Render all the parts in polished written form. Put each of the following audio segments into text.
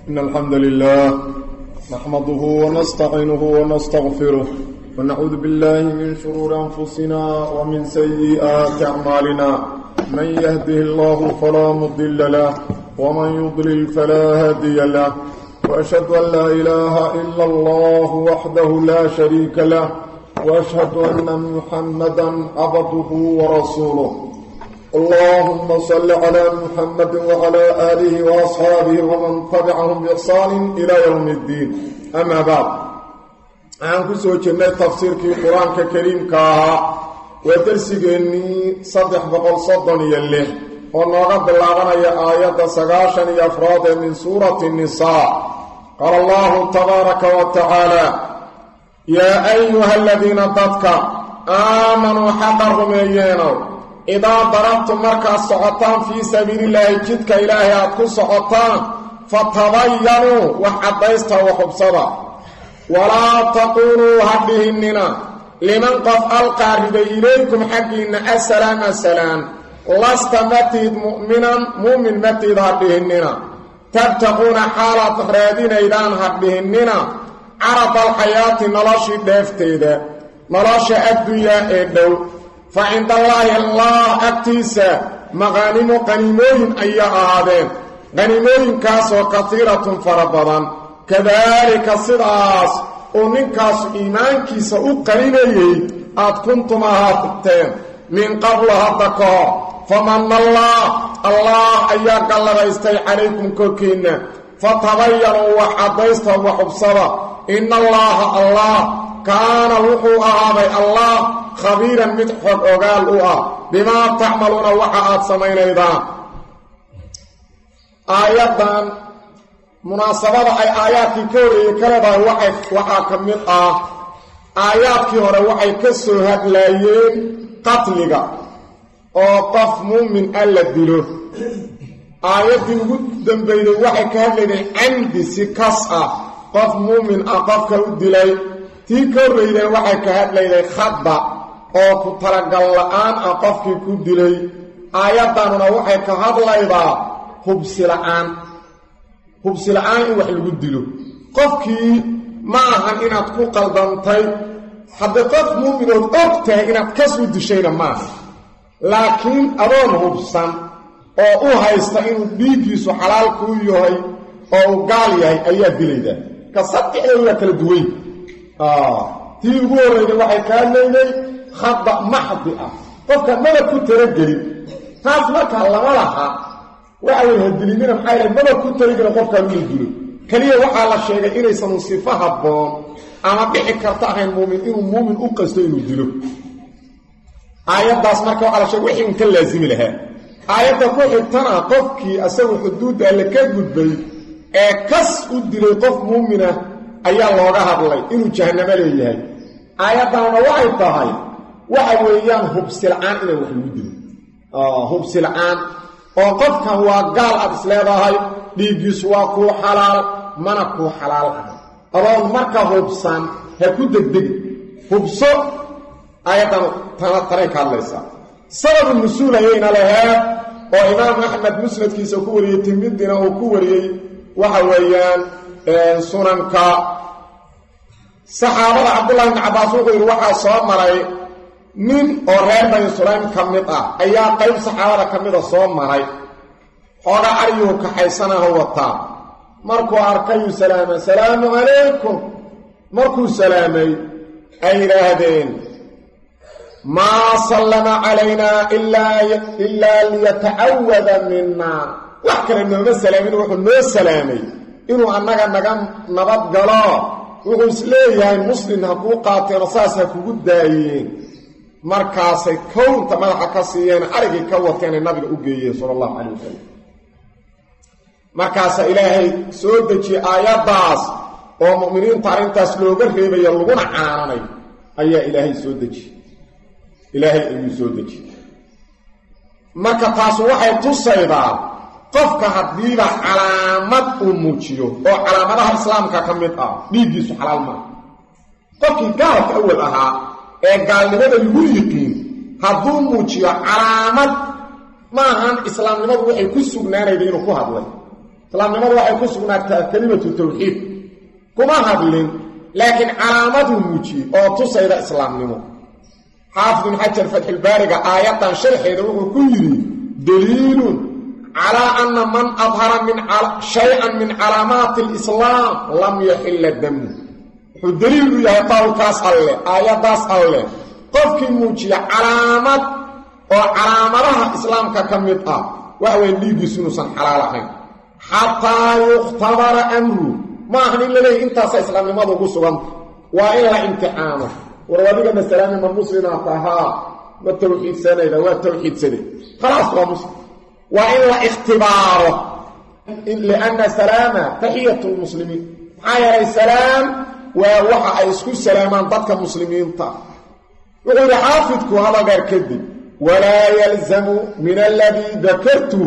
إن الحمد لله نحمده ونستعينه ونستغفره ونعوذ بالله من شرور أنفسنا ومن سيئات أعمالنا من يهده الله فلا مضل له ومن يضلل فلا هادي له وأشهد أن لا إله إلا الله وحده لا شريك له وأشهد أن محمدا عبده ورسوله اللهم صل على محمد وعلى آله وأصحابه ومن تبعهم بإحسان إلى يوم الدين أما بعد أنكو سوچنا تفسير في القرآن الكريم كاها ودرسيني صدح بقول صدني يليه ونغض اللغنا يا آيات سغاشن يفراد من سورة النساء قال الله تبارك وتعالى يا أيها الذين ضدك آمنوا حقرهم يينوا إذا ضربتم مركز السعطان في سبيل الله جدك إلهي أتكو السعطان فتبينوا وحديثت وحبصدا ولا تقولوا هدهننا لمن قد ألقى ربي إليكم حقين السلام السلام لست متيد مؤمن متيد هدهننا تبتقون حالة خرادين إذان هدهننا عرض الحياة نلاشي دافتيد نلاشي الدنيا إدو فعند الله أكتيسا مغانم قنيمين أي آذين قنيمين كاسو كثيرة فربضا كذلك الصداس ومن كاسو إيمان كيسا قنيمين أد كنتم هاتبتين من قبل هاتكا فمن الله أياك الله يستيح عليكم كوكين فتبينوا وحديثا وحبصرا إن الله كان وحو أهابي الله خبيرا متحق وقال بما تعملون وحاات سمين إذا آياتا مناسبة أي آيات كوري كربا وحاكم من آيات كوري وحي كسو هدلايين قتلك وقف مؤمن ألا الدلو آيات قدام بين وحي كهدلين عندي سكسة قف مؤمن أقفك الدلي تيكوري وحي كهدلين خطبة oo ku talagal la'aan qofkii ku dilay aayadana waxay ka hadlaydaa hubsi la'aan in wax lagu dilo qofkii ma ahan inaad ku qaldantay hadda qof mu'minood ogtahay inaad ka soo dishayna ma laakiin adoon hubsan oo u haysta inuu dhiigiisu xalaal ku yahay oo gaal yahay ayaa dilayda ka saddexdeeda kala duwan tii ugu horeeyay waxay ka hadlayday خطأ محض قفك ماذا كنت رجلي تاس مركا لما لها وعلى الهدلين محايلة ماذا كنت رجلي قفك الويدلو كليا وحالة الشيء إنه سنصفها بهم أما بيحي كرتاها المؤمن إنه مؤمن أقصد الويدلو آيات داس مركا وعلى شيء وحي ممكن لازم لها آيات داس تنا قفكي أسوي حدود اللي كاقود بي كس أدلي قف مؤمنة أيها الله رهب الله إنه جهنم ليه آيات دانا وحي طاهي وحويان هبسلعان إلى وحيودين هبسلعان وقفك هو قال أبسلابهاي ليجيس واكو حلال منكو حلال أرون مركا هبسان هكو دقدق هبسو آياتا طريق الليسا سبب النسول هنا لها وإمام أحمد مسند كيسا كوري تمدنا وكوري وحويان سننك صحابة عبد الله بن عباس وغير وحا صامري nin oo reer bani sulaym kamid ayaa qayb saxaabada kamid soo maray xoga ariyo ka xaysanaha wata markuu arkay salaamu alaykum markuu salaamay ay raadeen ma sallama alayna illa liyata'awwada minna wax kale nooma salaamin wuxuu noo salaamay inuu annaga naga nabad galo wuxuu isleeyahay muslim ha ku qaateen asaas ha kugu daayeen markaasay kownta madaxa ka siiyeen arigii ka wateen nabiga u geeyay sallallahu alayhi wasallam markaas ilaahay soo deji aayadaas oo muuminiinta arintaas looga reebay laguna caananay ayaa ilaahay soo deji ayuu soo deji marka taas waxay tusaydaa qofka hadiiba calaamad uu muujiyo oo calaamadaha islaamka kamid dhiigiisu xalaal ma qofkii gaalka awal ahaa ee gaalnimada lagu yiqiin hadduu muujiyo calaamad maahan islaamnimadu waxay ku sugnaanayday inuu ku hadlay islaamnimadu waxay ku sugnaataa kalimatu tawxiid kuma hadlin laakiin calaamadu muuji oo tusayda islaamnimo xaafid ibn xajar fathul baariga aayadan sharxeeda wuxuu ku yiri daliilun ala anna man adhara min shay'an min alaamaat al-islam lam yahill dam wuxuu daliil u yahay qowlkaas alle aayadaas alle qofkii muujiya calaamad oo calaamadaha islaamka ka mid ah waxa weyn dhiigiisu inuusan xalaal ahayn xataa yukhtabara amru ma ahnin leeyahay intaas islaamnimadu ugu sugan waa in la imtixaano warwadiga masalaani ma muslima taha ma tawxiid sanayda waa tawxiid sanay خلاص waa muslim waa in la ikhtibaaro لأن سلامة تحية المسلمين حيا السلام ووحا يسكو سلامان ضدك المسلمين وغير حافظك هذا غير كذب ولا يلزم من الذي ذكرته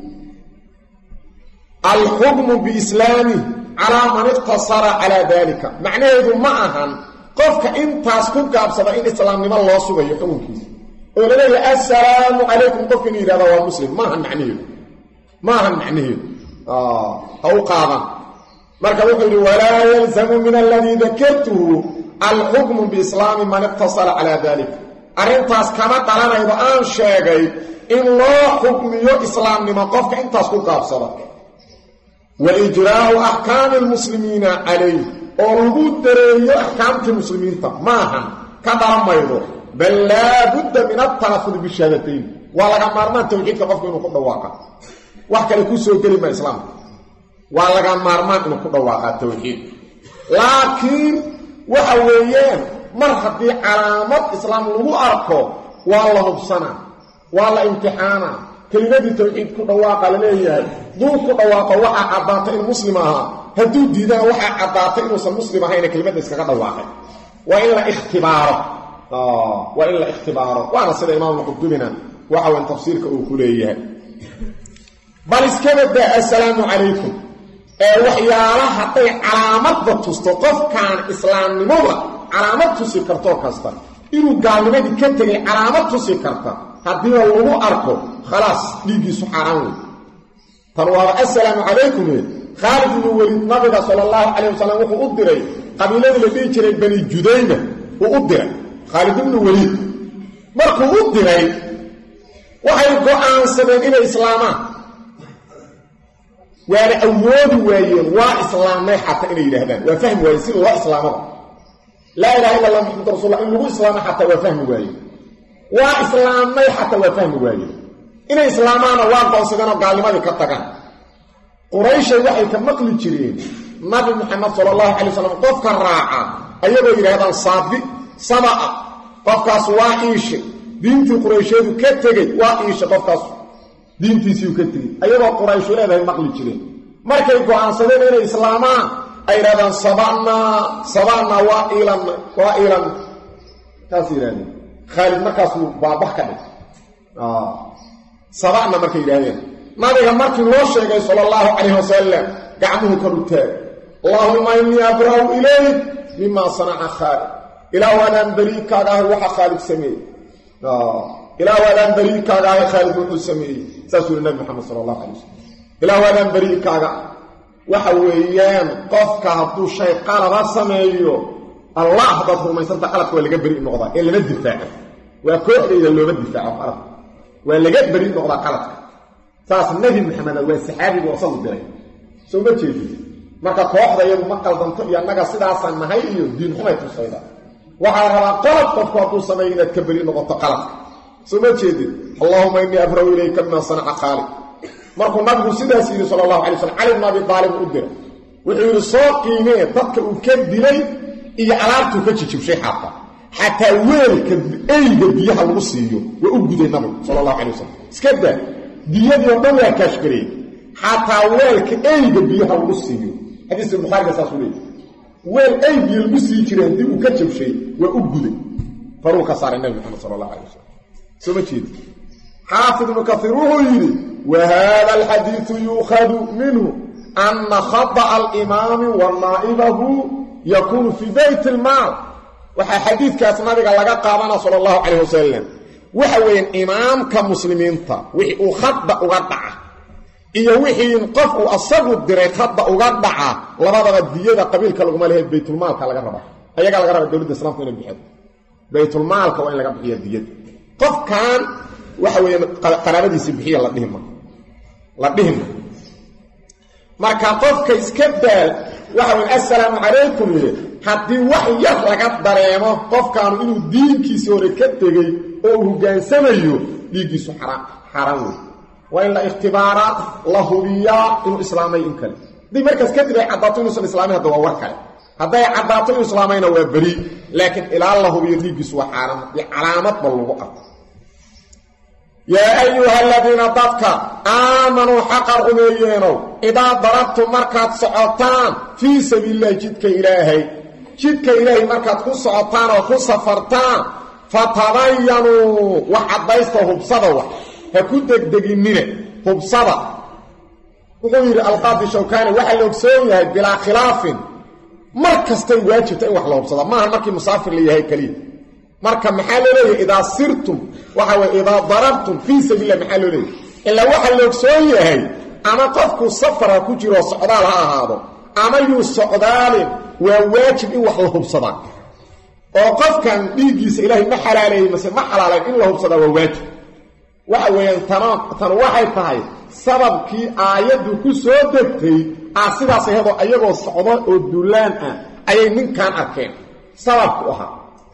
الحكم بإسلامه على من اقتصر على ذلك معناه إذن معها قفك انت اسكوك أبصد إن إسلام من الله سبحانه يحكمك وقال لي السلام عليكم قفني هذا هو مسلم ما هم معنيه أو قاضا مركب يقول ولا يلزم من الذي ذكرته الحكم بإسلام من اقتصر على ذلك أرنتاس كما طلعنا إذا أن شاقي إن الله حكم إسلام لما قفك انت اسكوك أبصد وإجراء أحكام المسلمين عليه ورغود دريه أحكام المسلمين معها كذا ما يروح بل لا بد من التلفظ بالشهادتين ولا مرنا توحيد كقفك إنه قد واقع وحكا لكو سوى كلمة إسلام ولا مرنا إنه قد واقع التوحيد لكن وحويان مرحب دي علامات إسلام لغو أركو والله بصنع والله امتحانا كلمة التوحيد قد واقع لليه دو قد واقع وحا عباطة المسلمها هدو دينا وحا عباطة إنه المسلمة هنا كلمة إسكا قد واقع وإلا اختباره وإلا اختباره وأنا سيد إمام القدومنا وحاول تفسيرك أوكوليه بل اسكبت السلام عليكم وحيالا حتى علامات تستطف كان إسلام نموذا علامات تسيكرتو كاستا إنو قال لماذا كتري علامات تسيكرتا هدينا الله أركو خلاص ليجي سحران فالوار السلام عليكم خالد بن وليد نبي صلى الله عليه وسلم وقدري قبيلة الذي جري بني جدينة وقدري خالد بن وليد مركو قدري وحي قرآن سبين إلى إسلاما وانا أول وين وإسلامي حتى إلى إلهدان وفهم ويسير وإسلاما لا إله إلا الله محمد رسول الله إنه إسلام حتى وفهم وين وإسلامي حتى وفهم وين إن إسلامنا وانقوا سيدنا قال لماذا كتكا قريش وحي كمقل الجرين نبي محمد صلى الله عليه وسلم قفك الراعة أيضا إلهدان صادق سماء قفك سواعيش دينتي قريشيد كتغي وايش قفكاس دينتي سيو كتغي ايغو قريش لهي مقلي جيرين markay go'aansadeen inay islaamaan ay raadaan sabana wa'ilan taasiraan Khalid markaas uu baabah ka dhig sabana markay yiraahdeen nabiga markii loo sheegay sallallahu alayhi wasallam gacmuhu ka rutay Allahumma inni abra'u ilayk mimma sana'a Khalid ila wadan barikaaga waxa Khalid sameeyay إلى ودان بريكا غاية خالد بن سمي ساسول النبي محمد صلى الله عليه وسلم إلى ودان بريكا وحويان قفك هبطو الشيء قال بسميو الله هبطه ما يسنت قلبك ولا جبري النقضة إلا ندفع ويكون إذا اللي ندفع قلبك ولا جبري النقضة قلبك ساس النبي محمد والسحابي وصل الدرين سو ما تيجي marka kooxda iyadu ma qaldanto iyo anaga sidaasan nahay iyo diin xumay tusayda waxa rabaa qalad qofku hadduu sameeyo inaad ka bari noqoto qalad soo ma jeedin Allahumma inni abra'u ilayka ma sana'a Khalid markuu nabigu sidaas yiri sallallahu alayhi wasallam Ali ibn Abi Talib u diray wuxuu yiri soo qiimee dadka uu ka dilay iyo alaabtu ka jijibshay hatta weelka ayga biyaha lagu siiyo waa u guday nabigu sallallahu alayhi wasallam iskada diyadii oo dhan waa kashkari hatta weelka ayga biyaha lagu siiyo حديث البخاري ساسولي وين اي بيل مسي جيران دي او كجبشي وا او غودي فاروق صار النبي محمد صلى الله عليه وسلم سمجيد حافظ ابن كثير يقول وهذا الحديث يؤخذ منه ان خطا الامام ونائبه يكون في بيت المال وحا حديث كاس نبي لغا قادنا صلى الله عليه وسلم وحوين امام كمسلمين تا وحي او خطا او غدع iyo wixii qofku asagu diray hadda uga dhaca labadaba diyada qabiilka lagu maleeyay baytul maalka laga raba ayaga laga raba dawladda islaamka inay bixiyo baytul maalka waa in laga bixiyo diyada qofkan waxa weeyaan qaraabadiisa bixiyo la dhihma marka qofka iska daal waxa weyn assalaamu calaykum haddii wax yar laga dareemo qofkan inuu diinkiisa hore ka tegay oo hogaansamayo dhiigiisu xaraam wey waa in la ikhtibaara la hubiyaa inuu islaamay in kale haddii markaas kadib ay caddaato inuusan islaamin hadda waa war kale hadday caddaato inuu islaamayna waa beri laakiin ilaa la hubiyo dhiigiisu waa xaaraam iyo calaamad ba lagu arko yaa ayuha aladiina dadka aamanuu xaqa rumeeyeenow idaa darabtum markaad socotaan fii sabiilillahi jidka ilaahay markaad ku socotaan oo ku safartaan fatabayanuu wax caddaysta hubsada wax ha ku degdeginina hubsada wuxuu yidhi alqaadi shawkaani waxaa la ogsoon yahay bilaa khilaafin mar kastay waajibta in wax la hubsada maaha markii musaafir la yahay keliya marka maxaa loo leeyahay idaa sirtum waxa way idaa darabtum fii sabiilillah maxaa loo leeyahay ilaa waxaa la ogsoon yahay ama qofku safara ku jiro socdaal ha ahaado ama yuu socdaalin waa waajib in wax la hubsadaa oo qofkan dhiiggiisa ilaahay ma xalaaleeyey mase ma xalaalayn in la hubsadaa waa waajib waxa weeyaan tan waxay tahay sababkii aayaddu ku soo degtay sidaas ayagoo socdo oo duulaan ah ayay ninkan arkeen sababku ahaa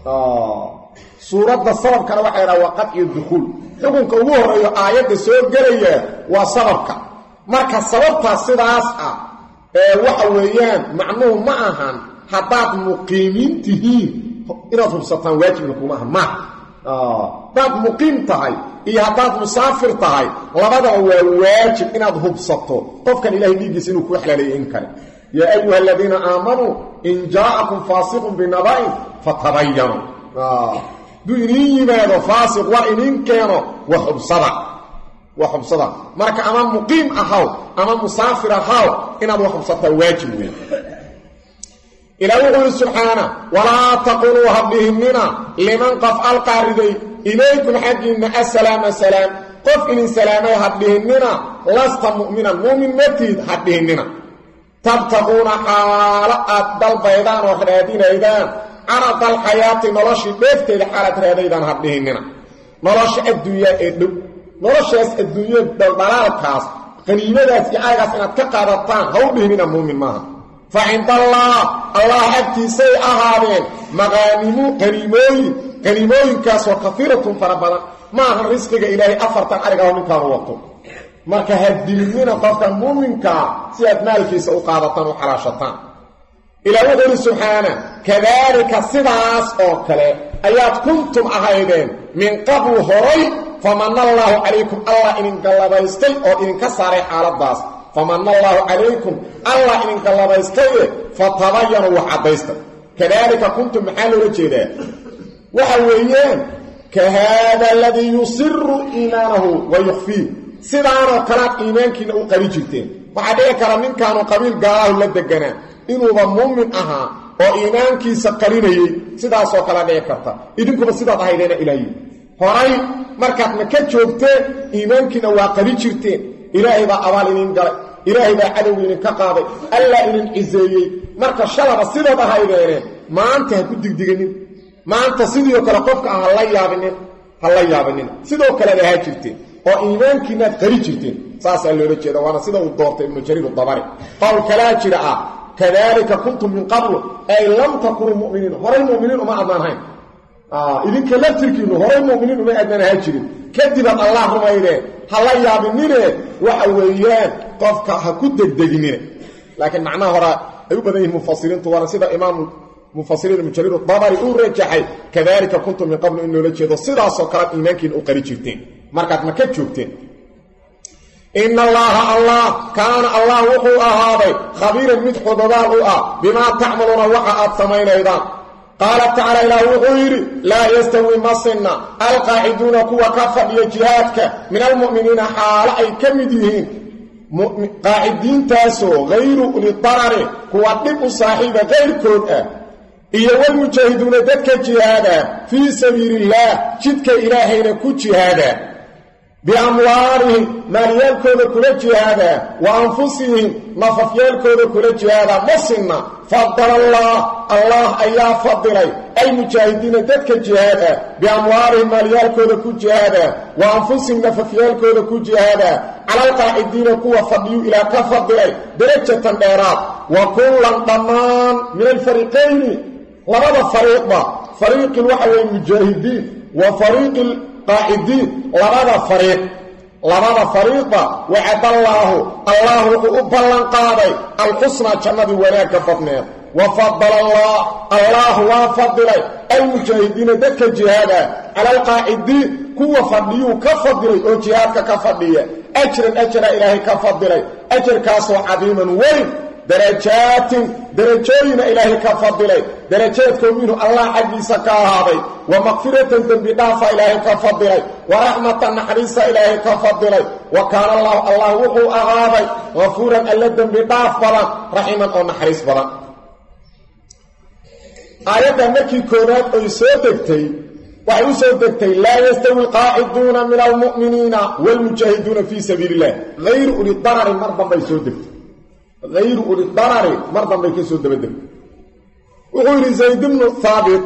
suuradda sababkana waxay dhaha waa qadci dukhuul xukunka ugu horeeyo aayadda soo gelaya waa sababka marka sababtaas sidaas ah waxa weeyaan macnuhu ma ahan haddaad muqiimiin tihiin inaad hubsataan waajibna kuma aha maaha haddaad muqiim tahay iyo haddaad musaafir tahay labadaba waa waajib inaad hubsato qofkan ilahay dhiiggiisa inuu kuu xalaaleeyo in kale yaa ayuha aladiina aamanuu in jaa'akum faasiqun binaba'in fatabayanuu duu iniin yimaado faasiq war iniin keeno wax hubsada marka ama muqiim ahaw ama musaafir ahaw inaad wax hubsataa waajib weyn ilaa wuxuu yidhi subxaana walaa taquluu habdhihinnina liman qof alqaariday ilaykum xaggiinna assalaama salaam qof inin salaamay hadhihinnina lasta mu'minan muumin matiid hadhihinnina tabtaquuna xaalo aad dalbaydaan oo raadinaydaan carada alxayaati noloshii dheefteeda xaalaad raadaydaan hadhihinnina nolosha adduunyaa ee dhow noloshaas adduunya daldalaalkaas qaniimadaas iyo aagaas inaad ka qaadataan ha u dhihinina muumin maaha fa cinda allah agtiisay ahaadeen maqaanimu qaniimooyinkaasoo kafiiratun fara badan maaha risqiga ilaahay 4 arigaho ninkaanu wato marka haddilinina qofka muuminkaa si aad maalkiisa u qaadataan u xalaashataan ilaa wuxuu yidhi subxaana kadaalika sidaas oo kale ayaad kuntum ahaydeen min qablu horay famanna allaahu calaykum allah idin gallabaystay oo idinka saaray xaaladaas famanna allaahu calaykum allah idin gallabaystaye fatabayanuu wax caddaysta kadaalika kuntum maxaa loola jeedaa waxa weeyaan ka haada aladii yusiru iimaanahu wa yukhfii sidaanoo kalaad iimaankiina u qabi jirteen waxaa dhici kara ninkaanu qabiil gaalahu la deganaa inuuba muumin ahaa oo iimaankiisa qarinayey sidaasoo kala dhici karta idinkuba sidaad ahaydeena ilaahi horay markaad maka joogteen iimaankiina waa qabi jirteen ilaahay baa abaal idin galay ilaahay baa cadowga idinka qaaday allaa idin ciseeyey marka shalaba sidaad ahaydeene maanta ha ku digdiganin maanta sidoo kale qofka ah ha la yaabinin sidoo kale ahaa jirteen oo iimaankiinaad qari jirteen saasaa loola jeeda waana sida uu doortay ibnu jariir dabari qowl kalaa jira kadaalika kuntum min qablu ay lam takunuu mu'miniin horay mu'miniin uma adnaan hayn idinka laftirkiinu horay mu'miniin uma adnaan ahaa jirin kadibaad allah rumaydeen ha la yaabinine waxa weeyaan qofka ha ku degdeginine laakiin macnaha hore ay u badan yihiin mufasiriintu waana sida imaam mufasiriin ibnu jariir dabari uu rajaxay kadaalika kuntum min qablu in loola jeedo sidaasoo kale iimaankiina u qari jirteen markaad maka joogteen ina allaha allah kaana allah wuxuu ahaaday khabiiran mid xogogaal u ah bimaa tacmaluuna waxa aad samaynaydaan qaala tacaala ilaah wuxuu yidhi laa yastawi ma sinna alqaaciduuna kuwa ka fadhiya jihaadka min almu'miniina xaalo ay ka mid yihiin qaacidiintaasoo hayru ulidarari kuwa dhib u saaxiiba kayrkood ah iyo walmujaahiduuna dadka jihaada fii sabiilillaah jidka ilaahayna ku jihaada بأموالهم ماليالكوذا كل جهادا وأنفسهم نففيالكوذا كل جهادا مصنع فضل الله أيها فضلي المجاهدين ذاتك جهادا بأموالهم ماليالكوذا كل جهادا وأنفسهم نففيالكوذا كل جهادا على القاعدين كوة فضلوا إلى كفضلي درجة الإعراب وكلا ضمان من الفريقين لرضى فريق الوحي المجاهدين وفريق القاعدين لرضى فريق وعد الله أبلن قاضي الحسنى جنة ولاك فضنين وفضل الله وفضل المجاهدين ذاتك جهادا على القاعدين كوة فضلوا كفضلي وجهادك كفضلي أجر إلهي كفضلي أجر كاسو عظيما وين درجين إلهي كفضلي درجاتكم منه الله حديث كهذا ومغفرة بضافة إلهي كفضلي ورحمة نحريص إلهي كفضلي وكان الله وقو أغاضي غفورا ألدا بضافة رحيما أو نحريص بلا آيات مكي كونات أيسودكتي ويسودكتي لا يستوي القاعدون من المؤمنين والمجاهدون في سبيل الله غير أولي الضرر مرضا بيسودكتي غير أولي الضرر مرضا بيكسو الدبدب وغير زيد بن ثابت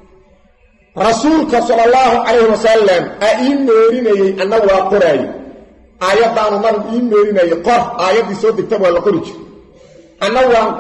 رسولك صلى الله عليه وسلم أئين ميريني أنه قرأي آيات دانو مرض إين ميريني قرأ آيات دي سود اكتبوا لقرج أنه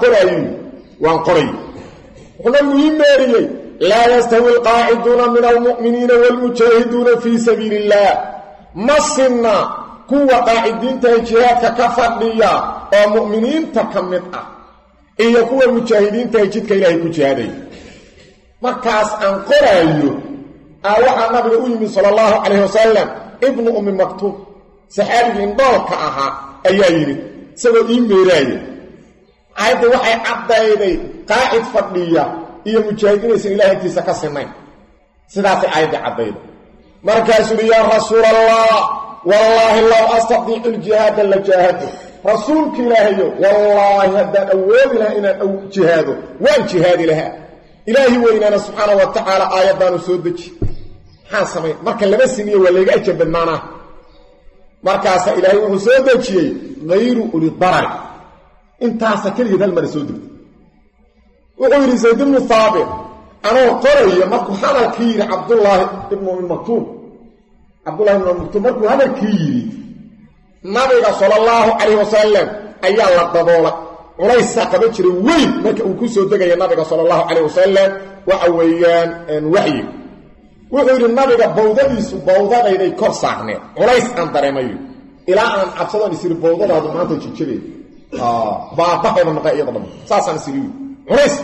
وانقرأي وقلنا إين ميريني لا يستوي القاعدون من المؤمنين والمجاهدون في سبيل الله مصنا كوة قاعدين تهجيهاتك كفردية ومؤمنين تكمتها إيا كوة مجاهدين تهجيتك إلهي كجهادي مركز أنقرأيو أوحى النبي أولي صلى الله عليه وسلم ابن أم مكتوم سحابي إنضالك أها أيائي سوى إيميراي عيد وحي عبدايدي قاعد فردية إيا مجاهدين يسن إلهي تيسكا سنين سداسي عيد عبدايدي مركز يا رسول الله والله لو أستطيع الجهاد لجاهده رسولك إلهي والله هدى أول لها إن جهاده وان جهاد لها إلهي وإننا سبحانه وتعالى آيات دانو سودك حاسمين مركا لبسني ولا يجب المعنى مركا إلهي وسودك غير أولي الضرر انت سكري ذا المرسودك وغير زيد بن ثابت أنا قرأي مركو حالا كير عبد الله ابن المكتوم عبد الله بن المكتوم هذا الكيري النبي صلى الله عليه وسلم أيها الله وليس قبل وين ما كوكسو دغيا النبي صلى الله عليه وسلم وأويان وحي وغير النبي بودديس بوددايدي كور ساقنه وليس ان دريمايو الى ان عبسدان يصير بودداadu maanta jijibay baabaxayna maqaayada saasan siriyo وليس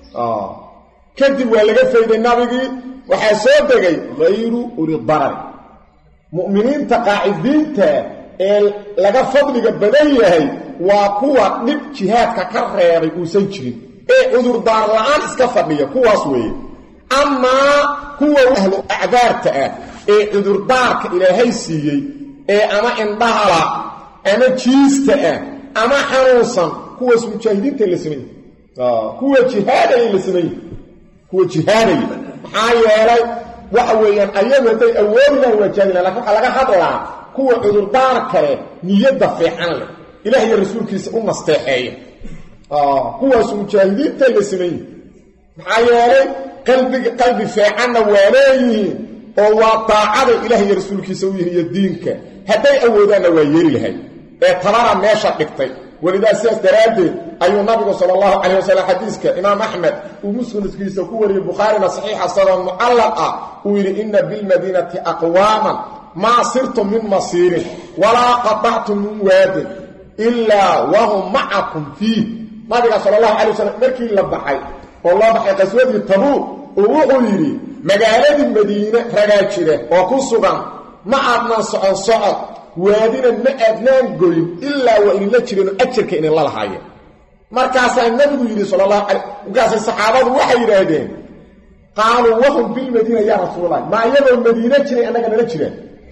kadib waa laga fayday nabigi waxa soo degay غير أولي الضرر mu'miniinta qaacidiinta ee laga fadliga badan yahay waa kuwa dib jihaadka ka reebay uu san jirin ee cudur daar la'aan iska fadhiya kuwaas weeye ama kuwa ahlu a'daarta ee cudur daarka ilaahay siiyay ee ama indhahala ama jiista ama xanuunsan kuwa mujaahidiinta la sameeyay kuwa jihaadaya la sameeyay kuwa jihaadaya maxaa yeelay waxa weeyaan ayagu haday awoodina wajaadina laakiin waxa laga hadlaa kuwa cudurdaar kale niyada fiican leh ilaahay rasuulkiisa u nasteexeeyay kuwaas mujaahidiinta la sameeyay maxaa yeelay qalbi fiican waaleeyeen oo waa taacada ilaahay rasuulkiisa u yihiin diinka haday awoodana waa yeeri lahayd ee tabara meesha dhigtay ولذا سياس درادي أيها النبي صلى الله عليه وسلم حديثك إمام أحمد ومسلم سكيسة كوري البخاري صحيحة صلى معلقة ويلي إن بالمدينة أقواما ما صرتم من مصير ولا قطعتم من واد إلا وهم معكم فيه النبي صلى الله عليه وسلم مركي لبحي والله بحي قسوة التبوك وغيري مقالة المدينة رجاجرة وكسوغا ما عدنا صعد وادينا ما أدنان قوين إلا وإن الله جرينو أجرك إن الله لحايا مركاسا النبي صلى الله عليه وقاسا الصحابة وحي رادين قالوا وهم بالمدينة يا رسول الله ما يبقى المدينة جري أنك نجري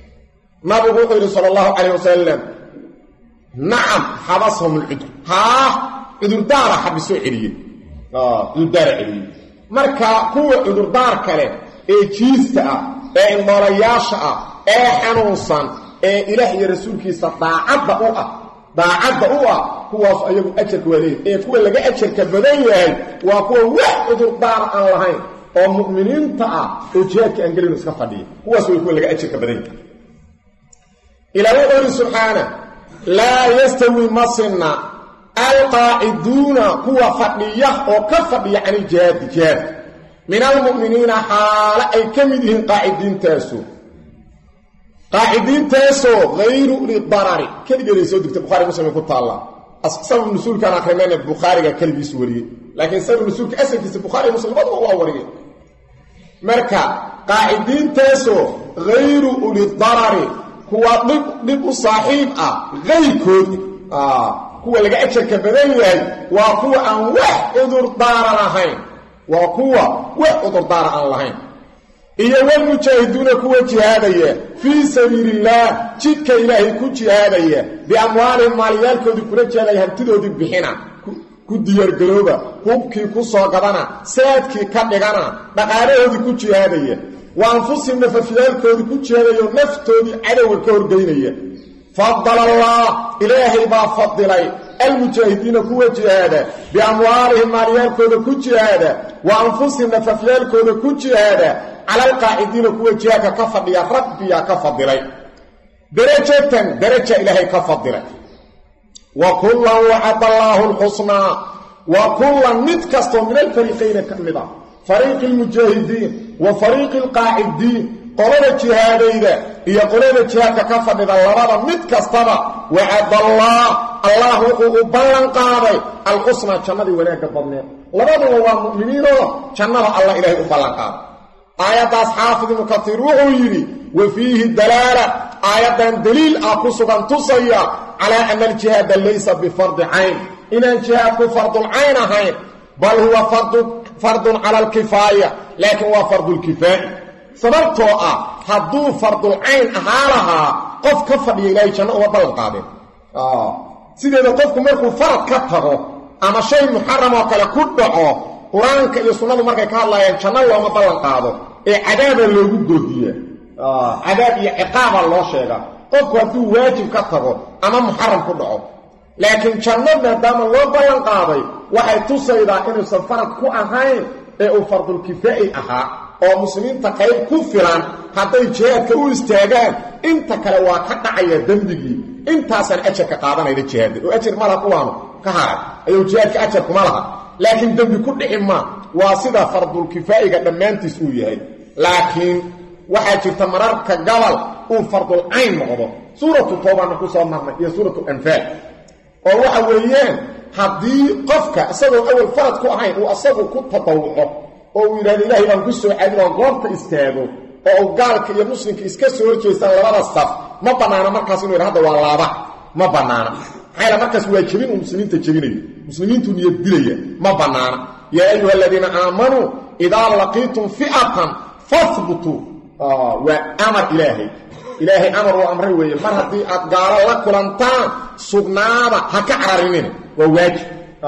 نبي صلى الله عليه وسلم نعم حبسهم العدر عدر دار حبسوا عريين عدر دار عريين مركا كوة عدر دار كله جيستا انضارياشا حنوصا إله يا رسولك استطاعت كواس أيضا أجرك وليه كوا لقى أجرك بدنيا وكوا واحد دار عن اللهين ومؤمنين تعا وجهك أنجلين اسكفدي كواس يكون لقى أجرك بدنيا إلى وقال سبحانه لا يستوي مصرنا القاعدون كوا فضلية وكفضية عن الجهاد من المؤمنين حال أي كمدهم قاعدين تاسو غير للضرر كلمه يسود دكتور البخاري مسلم يقول الله سبب النزول كان اخرين البخاري كلمه سوري لكن سبب النزول كاسف في البخاري مسلم والله وريه مركا قاعدين تاسو غير للضرر هو ضد صاحب غير كود هو اللي قاعد كبدن yahay waa kuwa aan wax udur daar lahayn waa kuwa wax udur daar aan lahayn iyo wal mujaahiduuna kuwa jihaadaya fi sabiilillah jidka ilaahay ku jihaadaya bi amwaalihim maaliyaalkooda kula jeelay hantidoodii bixina ku diyaar garooba hubkii ku soo gadana saadkii ka dhigana dhaqaalahoodii ku jihaadaya wa anfusihim nafafiyaalkooda ku jihaadaya naftoodii cadawga ka horgeynaya فضل الله إلهي بفضلي المجاهدين كوا جهادا بأموالهم ماليالكودا كوا جهادا وأنفسهم نففيالكودا كوا جهادا على القاعدين كوا جهادا كفضل يا ربي يا كفضلي درجة إلهي كفضلي وكلا وعد الله الحسنى وكلا نتكستم من الفريقين كمدا فريق المجاهدين وفريق القاعدين قولنا جهاديدا هي قولنا جهاد كفضل الله متكستما وعد الله وبلن قاضي الحسنى جنة وناك بضنين لبدا هو مؤمنين جنة الله إلهي وبلن قاضي آيات حافظ مكثر وغيري وفيه الدلالة آيات دليل أقصد أن تصيّ على أن الجهاد ليس بفرض عين إن الجهاد فرض العين هين بل هو فرض على الكفاية لكن هو فرض الكفاية sababtoo hadduu fardul ayn ahaalaha qof ka fadhiyo ilaahay janno oo ballan qaaday sideeda qofku markuu farad ka tago ama shay muharram oo kale ku dhaco quraanka iyo sunnadu markay ka hadlayaan janno looma ballan qaado ee cadaab loogu goodiyo cadaab iyo ciqaab loo sheega qofku hadduu waajib ka tago ama muharram ku dhaco laakiin jannada dama loo ballan qaaday waxay tusaydaa inuu farad ku ahayn ee uu fardul kifaa'i ahaa oo muslimiinta qayb ku filan haday jihaadka u istaagaan inta kale waa ka dhacaya dambigi intaasan ajar ka qaadanayna jihaadka oo ajar mala kuwaano ka haray ayuu jihaadka ajar kuma laha laakiin dambi ku dhicima waa sida fardul kifaa'iga dhamaantiis uu yahay laakiin waxa jirta mararka gabal uu fardul ayn noqdo suuratu tawba ku soo marnay iyo suuratu anfaal oo waxa weeyeen hadii qofka asagoo awal farad ku ahayn uu asagoo ku tadawuco oo yiraahdo ilaahay baan ku soo caadino goobta istaago oo gaalka iyo muslimka iska soo horjeestaan labada saf ma banaana markaas inuu yiraahdo waa laaba ma banaana hayla markaas waa jibin muslimiinta jibinayo muslimiintu niyad dilaya ma banaana ya ayuha alladina aamanu idha laqitum fi'atan fathbutu wa amar ilaahi amar wa amri weeye mar hadii aad gaalo la kulantaan sugnaada ha ka cararin waa waajib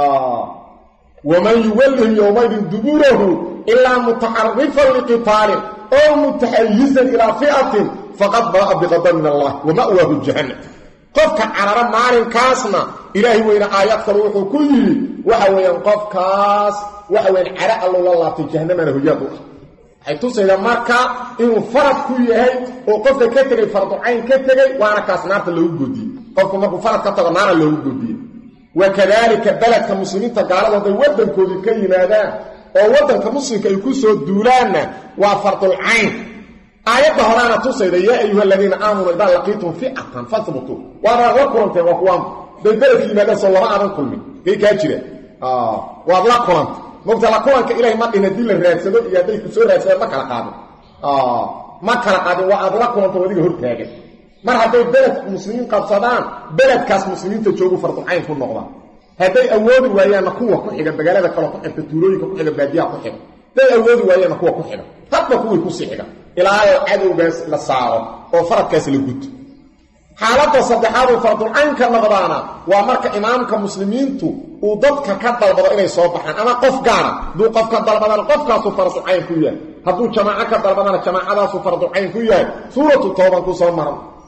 ومن يولهم يومئذ دبوره إلا متحرفا لقتال أو متحيزا إلى فئة فقد باء بغضب من الله ومأواه الجهنم قفك عرر مالين كاسنا إلهي وإن آيات الروح كله وحوين قف كاس وحوين عراء الله في جهنم له يضوح حيث سيدا ماركا إنه فرد كله وقفك كتري فرد عين كتري وانا كاس نارت اللي وجودي قفك ماركو فرد كتر نار اللي وجودي وكذلك بلد كمسلمين تقالوا هذا ودن كودي كيمادا او ودن كمسلمين كي كسو دولانا وفرض العين آيات هرانا تصيد يا أيها الذين آمنوا إذا لقيتم فئة فاثبتوا وانا غقرنت وقوام بيبالك كيمادا صلى الله عليه وسلم كي كاجرة وأضلا قرنت مبتلا قرنك إلهي ما إن الدين الرئيسة يدي كسو الرئيسة ما كان قادم ما كان قادم وأضلا قرنت وديه هرتاجه mar haday beled muslimiin qabsadaan beledkaas muslimiinta joogu fardu ayn ku noqdaan haday awoodi waayaan kuwa ku xiga magaalada kale ku xigta tuulooyinka ku xiga baadiyaha ku xiga haday awoodi waayaan kuwa ku xiga hadba kuwa ku xiga ilaa cadowgaas la saaro oo faradkaas la gud xaaladda saddexaad oo fardu ayn ka noqdaana waa marka imaamka muslimiintu uu dadka ka dalbado inay soo baxaan ama qof gaara duu qofka dalbadana qofkaas fardu ayn ku yahay hadduu jamaaca ka dalbadana jamaacadaas fardu ayn ku yahay suuratu tawba ku soo maran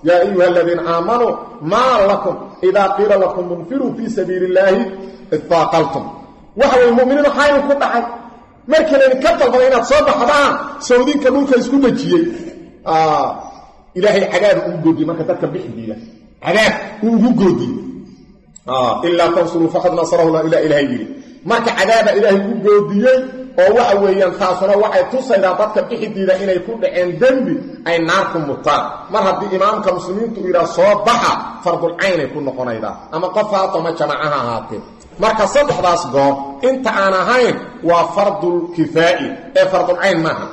يا أيها الذين آمنوا ما لكم إذا قيل لكم انفروا في سبيل الله اثاقلتم وحو المؤمنين حاين كل حد markii la ka dalbado inaad soo baxdaan Sacuudiga dhulka isku dajiyay ilaahay cadaab uu goodi marka dadka bixdiida cadaab uu goodi illa tansuru faqad nasarahu la ilaha illa marka cadaaba ilaahay uu goodiyay oo waxa weeyaan taasuna waxay tusaydaa dadka bixdiida inay ku dhaceen dambi ay naar ku mutaan mar haddii imaamka muslimiintu ira soo baxa fardul ayn ay ku noqonaydaa ama qofaata ma jamaacaha ahaatee marka saddexdaas goob inta aan ahayn waa fardul kifaa'i ee fardul ayn maaha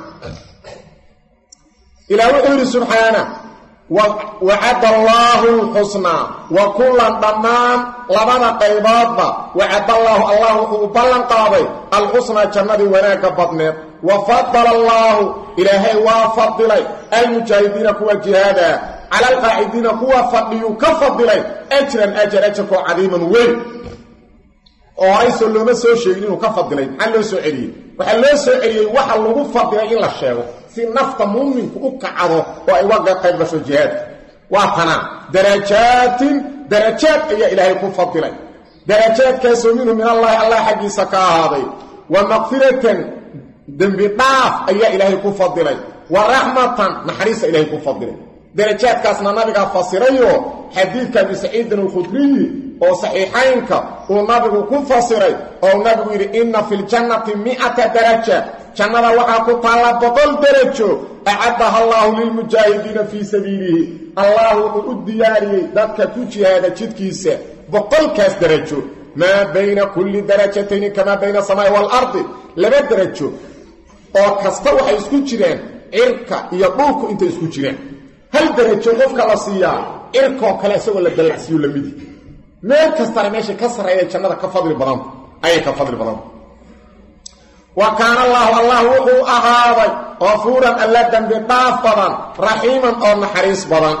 ilaahu subhanahu وعد الله الحسنى وكلا ضمان لبنا قيباتنا وعد الله وبلن قاضي الحسنى جنة وناك بطنه وفضل الله إلهي وفضلي المجاهدين كوا جهادا على القاعدين كوا فضلي كفضلي أجرا عظيما وين وعيسو اللي مسو شيئين كفضلي حلو سعري وحلو سعري وحلو فضلي إلا الشيء si nafta muuminka u kacado oo ay waga qayb gasho jihaad waa tana darajaat ayaa ilaahay ku fadilay darajaat kaasoo minhu min allah xaqiisa ka ahaaday wa maghfiratan dambi dhaaf ayaa ilaahay ku fadilay wa rahmatan naxariis ilaahay ku fadilay darajaat kaasna nabiga fasirayo xadiidka Abi Sa'id al-Khudri oo saxiixaynka oo nabigu ku fasiray oo nabigu yiri inna fil jannati 100 daraja jannada waxa ku taala 100 darajo a'adaha Allah lil mujahidin fi sabilihi Allah u diyaariyay dadka ku jihaada jidkiisa 100 kaas darajo ma bayna kulli darajatayn kama bayna samaa'i wal ardi laba darajo oo kasta waxay isku jireen irka iyo dhulku inta isku jireen hal darajo qofka la siiyaa irko kale isagoo la dalacsiyo lamidi meel kasta meesha ka sareeya jannada ka fadli badan ay ka fadli badan وكان الله وحو أغاضي غفورا ألا دنب طافضا رحيما أو نحريص بضا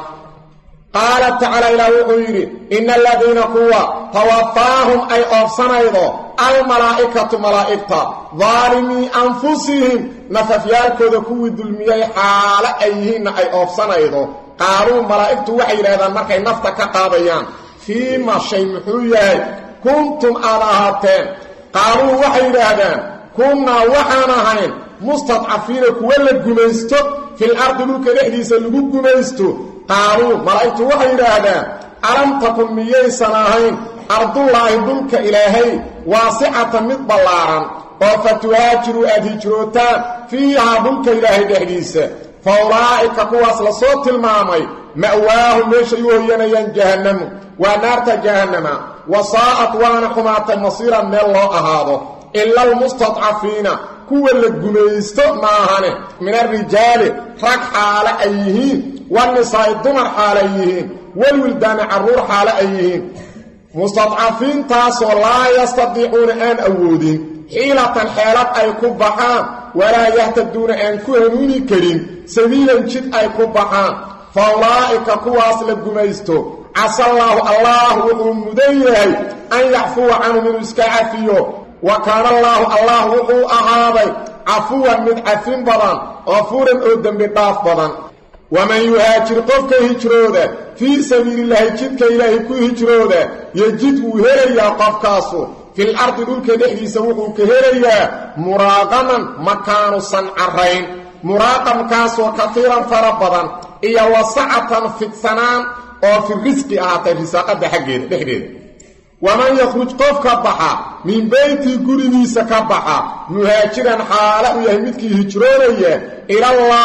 قال تعالى إلى وحيري إن الذين قوة توفاهم أي أفصنيضو الملائكة ملائكة ظالمي أنفسهم نففيالكو ذكو الدلمية حال أيهن أي أفصنيضو قالوا ملائكة وحي لهذا المركة نفتك قاضيان فيما شيء محوية كنتم آلهاتين قالوا وحي لهذا كنا وحانهين مستضعفين كولا جميستو في الأرض لك لحديث لك جميستو قالوا ملائكة وحي لهذا ألم تكن ميسانهين أرض الله دلك إلهي واسعة مطبلارا وفتهاجروا أدهجروتان فيها دلك إلهي لحديث فأولئك قواس لصوت المامي مأواهم ليش يوهينا جهنم ونارت جهنم وصاءت وانحمات المصيرا من الله أهاده إلا المستضعفين كوى الجميستو معهن من الرجال رك حال أيهين والنساء الدمر حال أيهين والولدان عرور حال أيهين مستضعفين تاسو لا يستطيعون أن أودين حيلة حيلة أي كبحان ولا يهتدون أن كهنوني كريم سبيلا جد أي كبحان فأولئك كواس للجميستو عسى الله ومديه أن يعفو عنه من إسكاعفيه وكان الله وحو أغاضي عفوا من عفين بضان غفورا أدن بطاف بضان ومن يهاجر قفك هجروده في سبيل الله جدك إلهي كو هجروده يجده هريا قفكاسو في الأرض دولك دحدي سوحو كهريا مراغما مكان صنعرين مراغم كاسو كثيرا فربضا إيا وسعة في السنان أو في الرزق آتي رساقة دحدي ومن يخرج قفك بحا من بيتي قريبيس كبحا مهاجرا حاله يهمدك هجروني إلى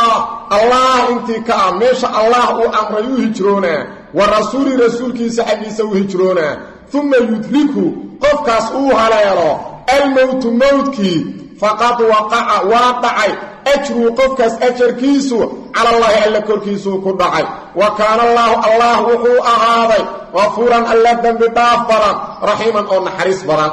الله انتي كأميش الله أمره هجرونا والرسول رسولك سحبيس هجرونا ثم يدركه قفك أسؤوها لا يرى الموت موتك فقد وقع أجر قفكس أجر كيسو على الله ألا كركيسو كدعي وكان الله وحو أغاضي غفورا ألا الدنب طافرا رحيما أو نحريص برا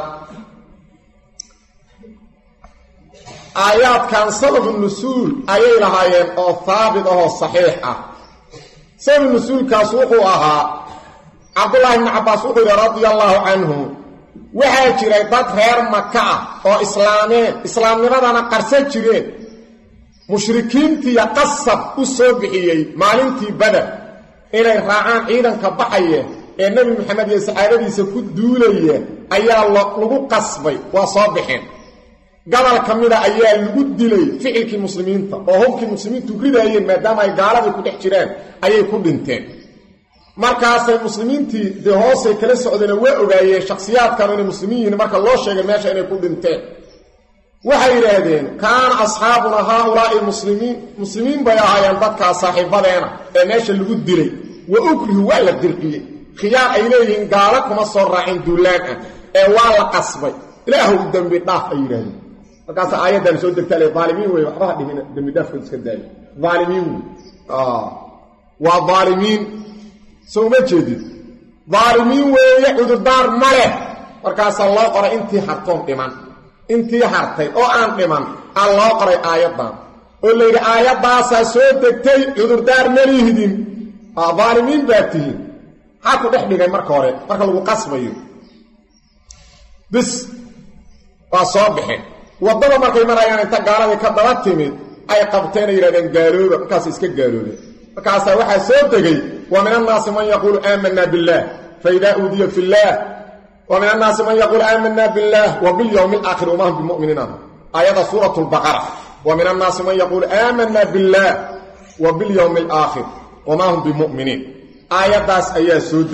آيات كان سبب النسول آيات لهايين أو ثابت أو صحيحة سبب النسول كاسوحو أها عبد الله بن عباس رضي الله عنه waxaa jiray dad reer Makka oo islaamnimadana qarsan jireen mushrikiintii qasab u soo bixiyay maalintii Badr inay raacaan ciidanka baxaya ee nabi maxamed iyo saxaabadiisa ku duulaya ayaa lagu qasbay waa soo bixeen gobol kamida ayaa lagu dilay ficilkii muslimiinta oo hubkii muslimiintu ridayeen maadaama ay gaaladii ku dhex jireen ayay ku dhinteen markaasay muslimiintii dee hoosay kala socdeen way ogaayeen shakhsiyaadkan inay muslimiin marka loo sheegay meesha inay ku dhinteen waxay yiraahdeen kaana asxaabuna haulaa'i muslimiin bay ahaayeen dadka saaxiibadeena ee meesha lagu dilay wa ukrihu waa la dirqiyey khiyaar ay leeyihiin gaala kuma soo raacin duulaan ah ee waa la qasbay ilaahu dambi dhaaf ay yiraahdeen markaas aayadan soo degtay zaalimiin way waxba dhihin dambi dhaafka iska daali zaalimiin waa zaalimiin soo ma jeedid zaalimiin weeye cudurdaar male markaas Allah qora intii hartoon dhiman intii hartay oo aan dhiman Allah qoray aayadan oo leeyahay aayadaas soo degtay cudurdaar malihdin zaalimiin baatihin ha ku dhex dhigay marka hore marka lagu qasbayo bis waa soo bixin wadada markay marayaan inta gaalada ka daba timid ay qabteen yiraahdeen gaalooba markaas iska gaaloobeen markaas waxa soo degay wa min an-nas man yaqulu amanna billah fa idha udiya fillah wa min an-nas man yaqulu amanna billah wa bil yawmil akhir wa ma hum bimu'minina ayada suratul baqara wa min an-nas man yaqulu amanna billah wa bil yawmil akhir wa ma hum bimu'minin ayadaas ayaa soo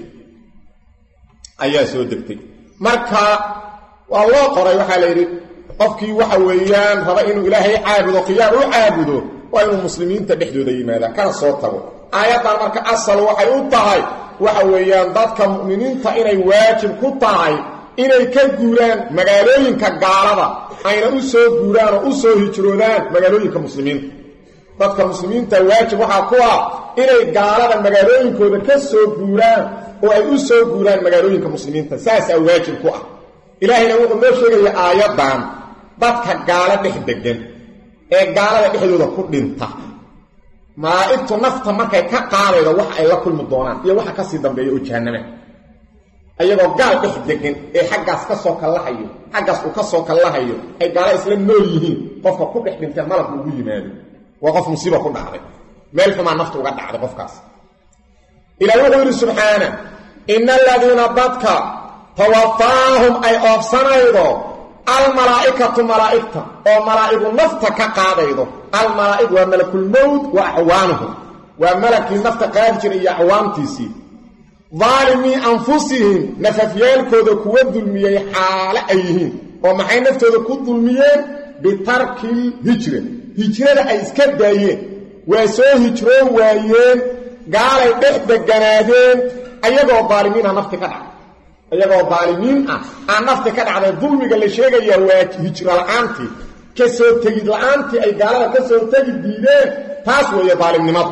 degtay marka waa loo qoray waxa la yiri qofkii waxa weeyaan raba inuu ilaahay caabudo qiyaar u caabudo waa inuu muslimiinta dhexdooda yimaada kana soo tago aayadan marka asal waxay u tahay waxa weeyaan dadka mu'miniinta inay waajib ku tahay inay ka guuraan magaalooyinka gaalada ayna u soo guuraan oo u soo hijroodaan magaalooyinka muslimiinta dadka muslimiinta waajib waxa ku ah inay gaalada magaalooyinkooda ka soo guuraan oo ay u soo guuraan magaalooyinka muslimiinta saas ay waajib ku ah ilaahayna wuxuu noo sheegay aayadan dadka gaala dhex degan ee gaalada dhexdooda ku dhinta malaa'igtu nafta markay ka qaadaydo wax ay la kulmi doonaan iyo waxa ka sii dambeeya oo jahannama ayagoo gaal dhex degan ee xaggaas ka soo kalahayo xaggaas uu ka soo kalahayo ay gaala isla nool yihiin qofka ku dhex dhintay malab ugu yimaado waa qof musiibo ku dhacday meel xumaan nafta uga dhacday qofkaas ilaahay wuxuu yiri subxaana innal ladina badka tawafaahum ay oofsanaydo الملائكة ملائكة أو ملائكة نفط كقاضيضو الملائكة وملك الموت وأعوانهم وملك النفط قادر إيا أعوانتيسي ظالمي أنفسهم نففيال كودو كود المياه حال أيهين ومحي نفط كود المياه بترك الهجرة هجرة أي اسكت دايين ويسو هجرون وايين قال إحدى الجنادين أيضا ظالمين نفط كدع ayagoo dhaalimiin aan nafta ka dhacday dulmiga la sheegaya waa hijra la'aanti ka soo tagid la'aanti ay gaalada ka soo tagid diideen taas way dhaalimnimada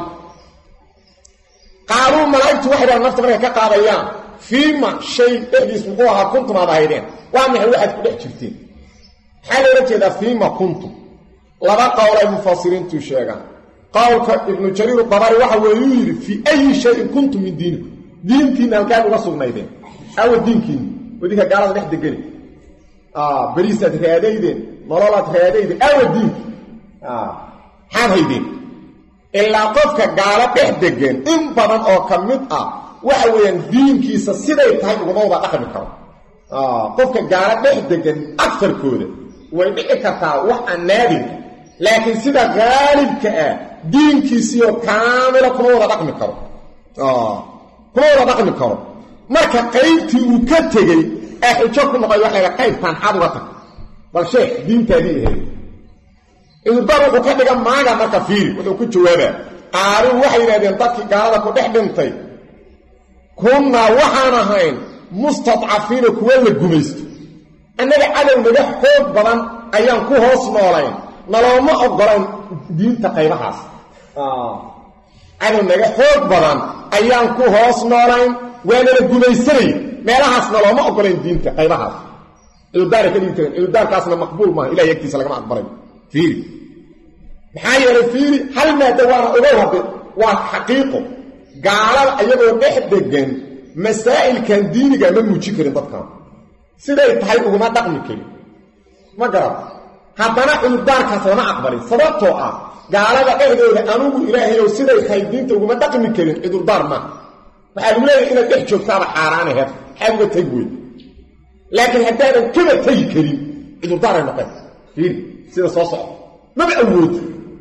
qaalu malaa'iktu waxay nafta markay ka qaadayaan fiima shay dhexdiis wuxuu ahaa kuntum aadaydeen waa maxay waxaad ku dhex jirteen xalay jeeda fiima kuntum laba qowl ay mufassiriintu sheegaan qowlka ibn jarir al-tabari waxa weeyuu yiri fi ay shay kuntum min diinikum diintiina halkaan uga sugnaydeen أو الدينكين وديك قالت نحن دقني بريسة رياديدين ملالات رياديدين أو الدين حان هيدين إلا قفك قالت نحن دقن إن بدن أو كمتأ وحوين دين كيسا سيدة يتحيق وموضع أخر مكرم قفك قالت نحن دقن أكثر كودة ويبقى وحن نادي لكن سيدة غالب كأ دين كيسيو كاملة كموضع أخر مكرم كموضع أخر مكرم marka qaybtii uu ka tagay xujo ku noqday waxa la qaybtan xadwata bal sheekh diintaadii ahay inuu baro ka dhiga maaga marka fiir wuxuu ku jawaabaa qaari waxay yiraahdeen dadkii gaalada ku dhex dhintay kunna waxaan ahayn mustadcafiina kuwa la gumaysto annaga cadow naga xoog badan ayaan ku hoos noolayn nalooma ogolaan diinta qaybahaas cadow naga xoog badan ayaan ku hoos noolayn وانا الجميسري مالهاس نلوما اقولين دينته قيبهاس الدار كدينتين الدار كاسنا مقبول ما الى يكتي سلام اكبرين فيري محاير فيري هل ما دوار اوغه وحقيقه قال ايغو دخدغن مسائل كان دينيغا ما موجي كرين ددكان سيده تحي اوغما دقمي كري ما غرب haddana cudurdaarkaas lama aqbalin sababtoo ah gaalada dhexdooda anugu ilaahayow siday khaydiinta uguma dhaqmi karin cudurdaar ma waxaa lagu leeyahay inaad dhex joogtaaba xaaraan aheed maxaad uga tegi weyn laakiin haddaadan kaba tegi karin cudurdaaray noqon fiiri sida soo socda maba awoodi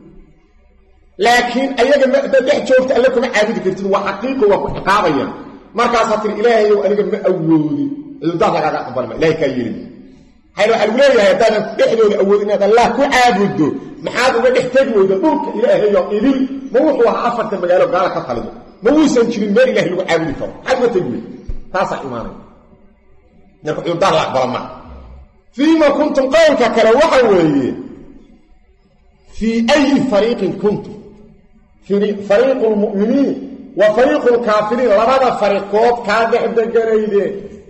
laakiin ayaga haddaad dhex joogta alle kuma caabudi kartid waa xaqiiqo waa ku ciqaabayaan markaasaa tiri ilaahayow aniga ma awoodi cudurdaar lagaaga aqbalma ilahay kaa yeelin waxaa lagu leeyahay haddaadan dhexdooda awood inaad allah ku caabuddo maxaad uga dhex tegi weyda dhulka ilaahayo idil ma wuxuu ahaa 4 magaalo gaala ka talido ma uusan jirin meel ilahay lagu caabudi karo maxaad uga tegi weyda taasaa imaanaya marka cudurdaar la aqbala ma fiima kuntum qowlka kale waxa weeye fii ayi fariiqin kuntum fariiqu lmu'miniin wa fariiqu lkaafiriin labada fariiqood kaa dhexdeganaydeen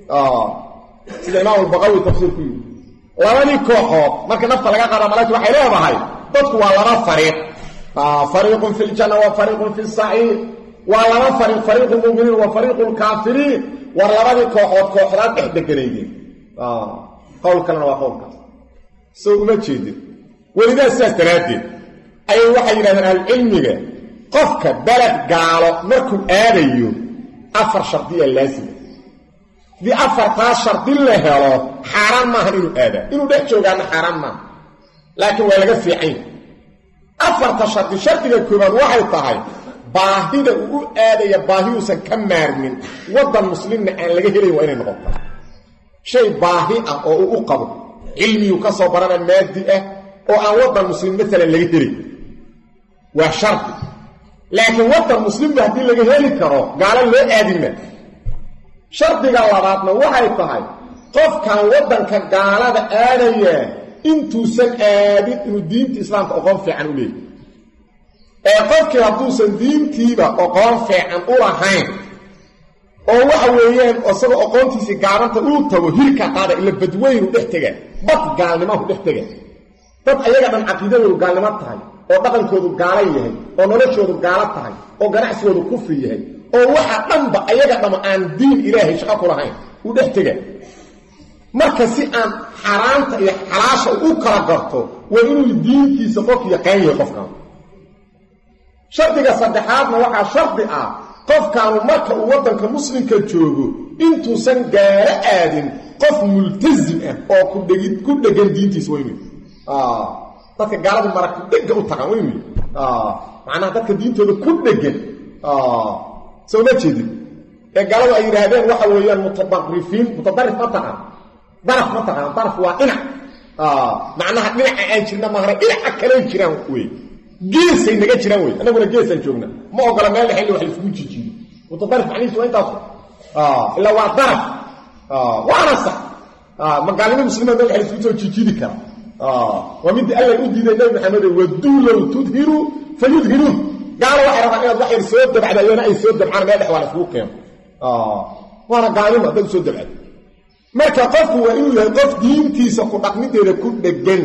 sida imaam albaqawi tafsiirku yidhi labadii kooxood marka nafta laga qaada malaa'igtu waxay leedahay dadku waa laba fariiq fariiqun fi ljanna wa fariiqun fi saciir waa laba fariiq fariiqu lmu'miniin wa fariiqu lkaafiriin war labadii kooxood kooxdaad dhexdeganaydeen qowl kalena waa qowlkaas soo uma jeedin welidaa sidaas daraaddeed ayay waxay yidhahdeen ahlucilmiga qofka beled gaalo markuu aadayo 4 shardiya laasima haddii 4taas shardi la helo xaaraan maahan inuu aadaa inuu dhex joogaana xaaraan maaha laakiin waa laga fiican 4ta shardi shardiga koobaad waxay tahay baahida uu aadaya baahi uusan ka maarmin waddan muslimna aan laga helayn waa inay noqoto shay baahi ah oo uu u qabo cilmiyuu ka soo barana maadi ah oo aan waddan muslim maalan laga helin waa shardi laakiin waddan muslimba haddii laga heli karo gaalo loo aadima shardiga labaadna waxay tahay qofkan waddanka gaalada aadaya intuusan aadin inuu diinta islaamka aqoon fiican u leeyahy ee qofkii hadduusan diintiiba aqoon fiican u lahayn oo waxa weeyaan isagoo aqoontiisii gaabanta uu tago hirka qaada ila badweynu dhex tega bad gaalnimahu dhex tega dad ayaga dhan caqiidadoodu gaalnimo tahay oo dhaqankoodu gaala yahay oo noloshoodu gaala tahay oo ganacsigoodu kufri yahay oo waxa dhanba ayaga dhama aan diin ilaahay shaqo ku lahayn uu dhex tega marka si aan xaraanta iyo xalaasha u kala garto waa inuu diintiisa qof yaqaan yahay qofkan shardiga saddexaadna waxaa shardi ah qofkaanu marka uu waddanka muslimka joogo intuusan gaaro aadin qof multazim ah oo ku dhegan diintiisa weynu dadka gaaladu maragtu dhegga u tagaan weynu macnaha dadka diintooda ku dhegan soo ma jeedin ee gaaladu ay yidhaahdeen waxa weeyaan mutadarif ma taqaan daraf ma taqaan daraf waa dhinac macnaha dhinaca aan jirna mahara dhinaca kale jiraan wey geesay naga jiraan wey annaguna geesaan joogna ma ogola meel xilli wax laisku jijiyo mutadarif macnihiisu waa intaas ilaa waa daraf waana sax magaalada muslimiinta wax laisku soo jijidi kara waa mid alla u diiday nabi maxamed waduu law tudhiru fayudhiruun gaalo waxay rabaan inaad wax yar soo dabcdayona ay soo dabcaan meel dhex waa la isugu keeno waana gaalnimo haddaad soo dabcad marka qofku waa inuu yahay qof diintiisa ku dhaqmideeda ku dhegan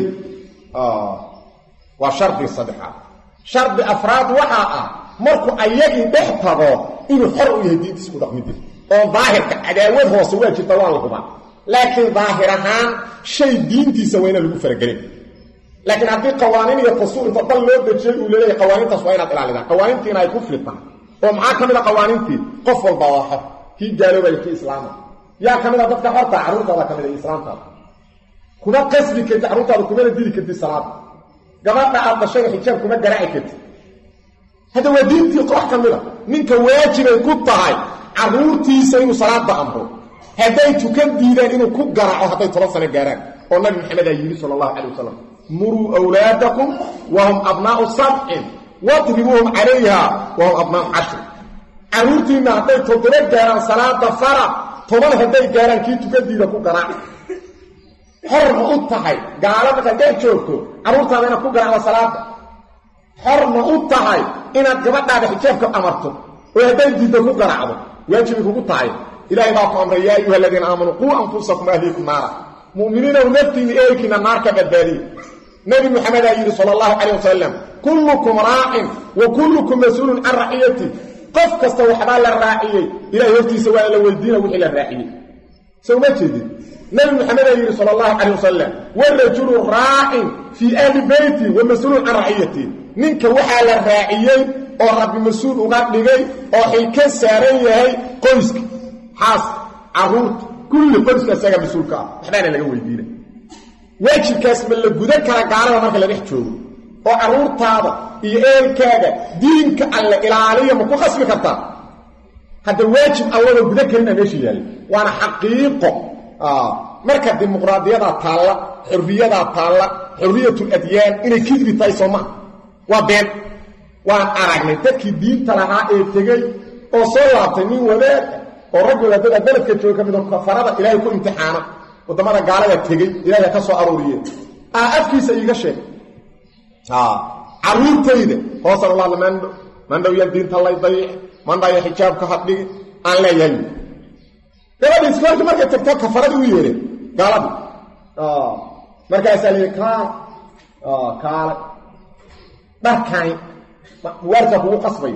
waa shardi saddexaad shardi afraad waxaa ah markuu ayagii dhex tago inuu xor u yahay diintiisa ku dhaqmideeda oo daahirka cadaawad hoose waa jirta waa la hubaa laakiin daahir ahaan shay diintiisa waa inaan lagu faragelin laakiin haddii qawaaniin iyo tasuur inta dal loo dejiyay uu leeyahay qawaaniintaas waa inaad ilaalidaan qawaaniintiina ay ku fitaan oo maxaa ka mid a qawaaniintii qof walba waa xor kii gaaloobaya kii islaama yaa ka mid a dadka xorta carruurtaada ka mid a islaamtaada kuma qasbi karti carruurtaada kumana dili karti salaada gabadha aad dhashayna xijaab kuma garaaci karti hadda waa diintii koox ka mid a ninka waajibay ku tahay carruurtiisa inuu salaada amro hadday tukan diidaan inuu ku garaaco hadday 10 sano gaaraan oo nabi maxamed aa yidhi sala allahu calay wasalam muruu awlaadakum wahum abnaa'u 7 wadribuuhum calayha wahum abnaa'u 10 carruurtiinna hadday 7 gaaraan salaada fara 10 hadday gaaraan kii tukan diida ku garaaci xor ma u tahay gaalo markaad dhex joogto carruurtaada inaad ku garaacdo salaada xor ma u tahay inaad gabadhaada xijaabka amarto oo hadday diidda ku garaacdo waajibay kugu tahay ilaahay baa ku amray yaa ayuha aladiina aamanuu quu anfusakum ahliikum naara mu'miniinow naftiinna ehelkiina naar ka badbaadiye nabi maxamed aa yidhi sala allahu calayh wasalam kullukum raacin wa kullukum mas-uulun can raciyati qof kasta waxbaa la raaciyey ilahay hortiisa waa la weydiina wixii la raaciyey soo ma jeedin nabi maxamed ayiri sallallahu alayhi wasallam warajulu raa'in fi ahli bayti wa mas'uulun an ra'iyati ninka waxa la raaciyay oo rabbi mas'uul uga dhigay oo xil ka saaran yahay qoyska xaas caruur kulli qoyska isaga mas'uulka waxbaana laga weydiinay waajibkaas ma la gudan kara gaalada marka la dhex joogo oo caruurtaada iyo eelkaaga diinka alla ilaaliyo ma ku khasbi kartaa hada waajib alla gudan karina meesha yaali waana xaqiiqo marka dimuqraadiyada taala xurriyada taala xurriyatul adyaan inay kidri tahay Soomaa waa been waan aragnay dadkii diinta lahaa ee tegay oo soo laabtay nin wadaad oo rag wadaadada dalabka jooga kamid ah kafarada ilaahay ku imtixaana wadamada gaalada tegay ilaahay ka soo arooriyay afkiisa iiga sheeg caruurtayda hoos Allah man daw yal diinta Allah dayic man dayo xijaabka hadhigi aan leeyahay gabadha iskoolka markay tagto kafarada u yeeray gaalada markaas ay kaala dharkaan warka kugu qasbay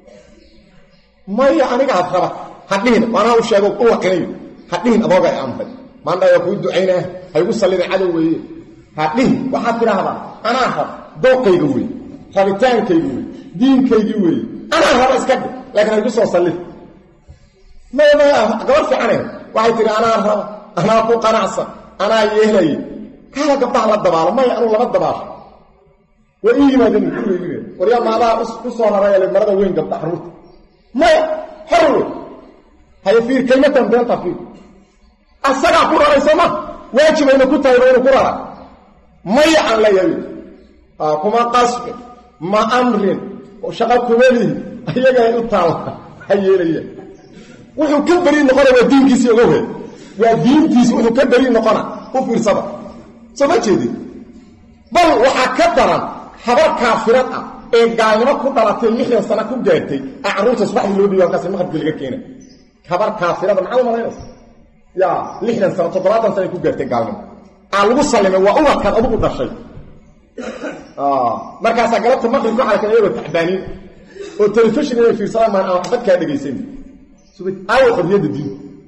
maya aniga hadaba hadhiin waana u sheego oo waqeeyo hadhiin adooga ay amray maanta ay ku duceynaa ay u salliday cadaweye hadhiin waxa tiraahdaa ana hab dooqayga weey rabitaankayga weey diinkayga weey ana hab iska dhig laakiin ay ku soo sallid ma gabar fiicanay waxay tiri ana ku qanacsan ana yeelay kala gabdhaha la dabaalo ma anu laba dabaasho وإيمادين كل إيمان وريا ما لا أصلا رأي المرضى وين قبض حروت ما حرو هاي فيه كلمة بيلتا فيه السرع قرى ريسما واجب أن كنت هيبين قرى ما يعن لا يبين كما قصف ما أمر وشغل كمالي هي جاي الطاوة هي ليه وحو كبرين نقرأ ودين كيسي يقوه ودين كيسي وحو كبرين نقرأ وفير صبا صبا كذي بل وحكبرا habar kaafirad ah ee gaalnimo ku dhalatay 60 sano ku gaartay aruurta subax loo dhigo ka samad galiga keenay habar kaafirad macluumaad ya 60 sano 70 sano ku gaartay gaalnimo lagu salimay waa uga kan adigu dhashay markaas galabta maqrib ku xalkan ayuu taxbaani oo telefishin ay fiirsadaan ma aan waxba ka dhageysan subay aw xubiyada diin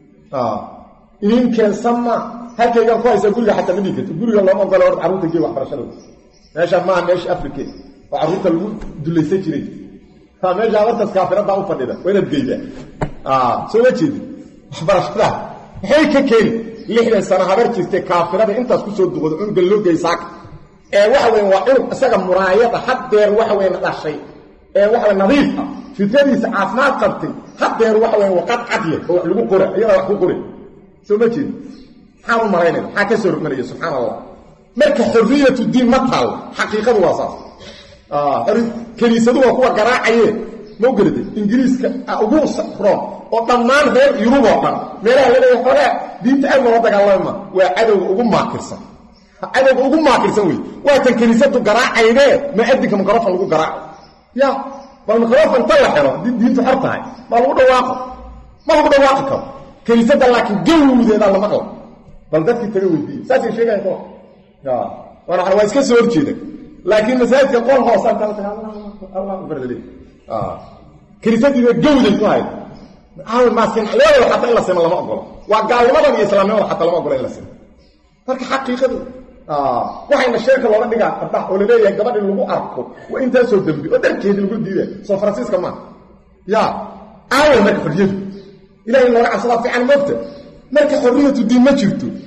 in kan sama halkayga ku haysa guriga xataa midii guriga loo ogolo aruurta geey waxbarashada meesha ma meesha Afrika oo aruurta lagu duleysay jiray meesha awartas kaafirada u fadhida wayna geeyda soo wajeedi waxbarashada waxay ka keen 60 sano habar jirtay kaafirada intaas ku soo duqodo in gal loo geeysaak waxa weyn waa in isaga muraayada hadeer waxa weyn dhashay waxa nadiif ah fitradiisa caafimaad qabtay hadeer waxa weyn waqad cadiye oo lagu qoray iyada wax ku qoray soo wajeedi xaal maraynay ha ka soo rugmanay subhanallah marka xurriyatu diin ma taal xaqiiqadu waa saas kaniisadu waa kuwa garaacayeen ma ogolade ingiriiska ugu safro oo dhammaan reer Yurub oo dhan meelaha la leeyahay hore diinta ay wada dagaalama waa cadawga ugu maakirsan way waa tan kaniisadu garaacayde ma adinka mikrofon lagu garaaco ya bal mikrofon tala xiro diintu xortahay ma lagu dhawaaqo kaniisada laakiin gawdeeda la maqlo bal dadkii taga weydii saasi sheegay ko وانا حنا واسكا سو horjeeda laakiin masaajidka qol hoos aan kala Allah bardalay kirisadii gowday ku hay ma sin leeyahay hatta ila sima lama ogolo waa gaalnimada iyo islaamnimada hatta lama ogolo ila sima marka xaqiiqadu waxayna sheeka looga dhigaa qadax oo leeyahay gabadha lagu arko waa inta soo dambi oo darkeed lagu diiday soo Francisco ma ya aaway marka xurriyadu ilaahay looga casada fiican moogta marka xurriyadu diin ma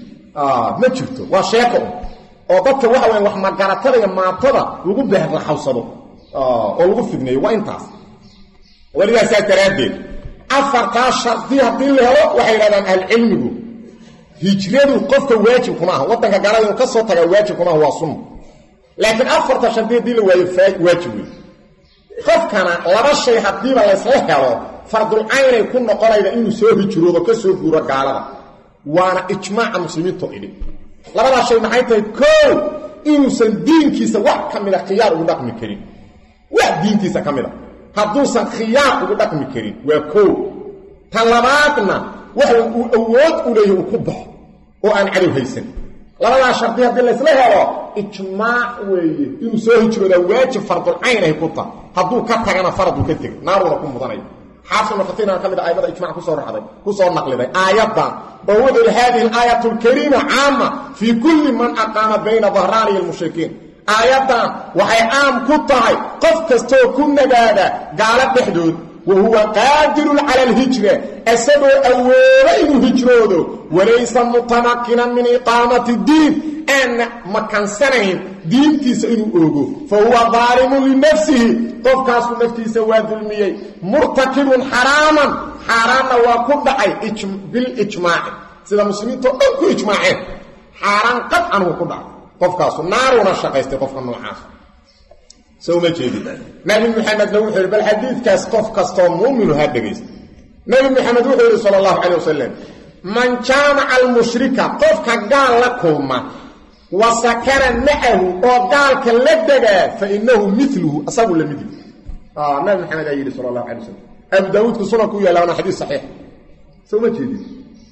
jirto waa sheeko oo dadka waxa weyn wax ma garatada iyo maatada lagu baahan xawsado oo lagu fidneeyo waa intaas waliga saataraadeen afarta sharti hadii la helo waxay yiraahdaan al-ilmigu hijradu qofka waajib kuma aha wadanka gaalada ka soo taga waajib kuma waa sunno laakiin afarta sharti hadii la waayo waajib qofkana laba shay hadii la isla helo fardul ayn ku noqonayda inuu soo hijroodo ka soo guuro gaalada waana ijmaaca muslimiinta idin labada shay maxay tahay koow inuusan diinkiisa wax kamida khiyaar ugu dhaqmi karin wax diintiisa kamida hadduusan khiyaar ugu dhaqmi karin waa koow talabaadna waxa uu awood u leeyahay ku baxo oo aan cadaw haysan labada sharti hadii la isla helo ijmaac weeye inuu soo hijroodo waajib fardul ayn ay ku tahay hadduu ka tagana fardu ka tag naaruna ku mudanay حافظ القطين كان من آيات إجماع كسور نقل آيات ووضع هذه الآية الكريمة عامة في كل من أقام بين ظهراني المشركين آيات وحي عام كطاي قف كستو كنا قالت بحدود وهو قادر على الهجرة أسبب أولين هجروده وليس متمكنا من إقامة الدين أن مكان سنين دين كيسئنه أوغو فهو ظالم لنفسه قفكاس نفسه سواد المياه مرتكب حراما وكبعي بالإجماع سيدا مسلمين تقلقوا إجماعين حرام قطعا وكبعي قفكاس نار ونشاق يستقفك النوعاس سو ما جيدي نبي محمد نوحي بالحديث كاس قفكاس مؤمن هادقيس نبي محمد وحي صلى الله عليه وسلم من جامع المشركة قفك قال لكم وسكر معه وقال كاللدقى فإنه مثله أصاب ولا مثله نبي محمد أيدي صلى الله عليه وسلم أبو داود كسونا كويا لنا حديث صحيح سو ما جيدي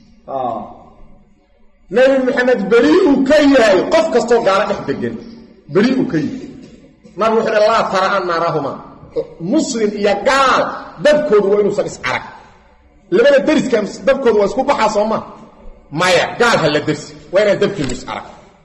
نبي محمد بريء كيه قف كستو قال احدقن بريء كيه ما روح الله ترى أن نراهما مسلم يقال دبكود وإنه سلس عرق لمن الدرس كان دبكود واسكو بحاصوما ما يقال هل الدرس وين الدبك المس عرق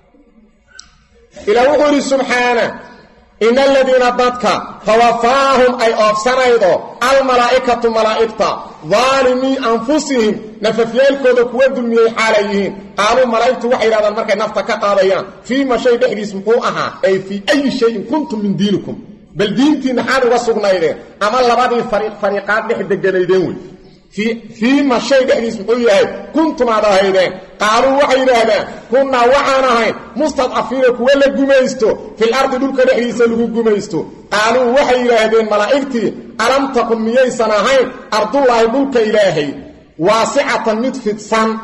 إلى وقول سبحانه إن الذين ضدك توفاهم أي أفسنيدو الملائكة ملائكة ظالمي أنفسهم نففيالكو دكودوا من حاليهم قالوا ملائكة وحي هذا المركة نفتك قاضيان فيما شيء بحدي اسمقوها أي في أي شيء كنتم من دينكم بل دينتي نحن وصغنايدين أما اللبادي فريقات بحد الجنيدين فيما شيء بحدي اسمقوها كنتم على هيدين قالوا وحي هذا كنا وحانا مستضعفينك ولا جميستو في الأرض دولك بحدي سلوكو جميستو قالوا وحي هذين ملائكتي ألم تكن ميي سناهين أرض الله دولك إلهي واسعة مدفت صن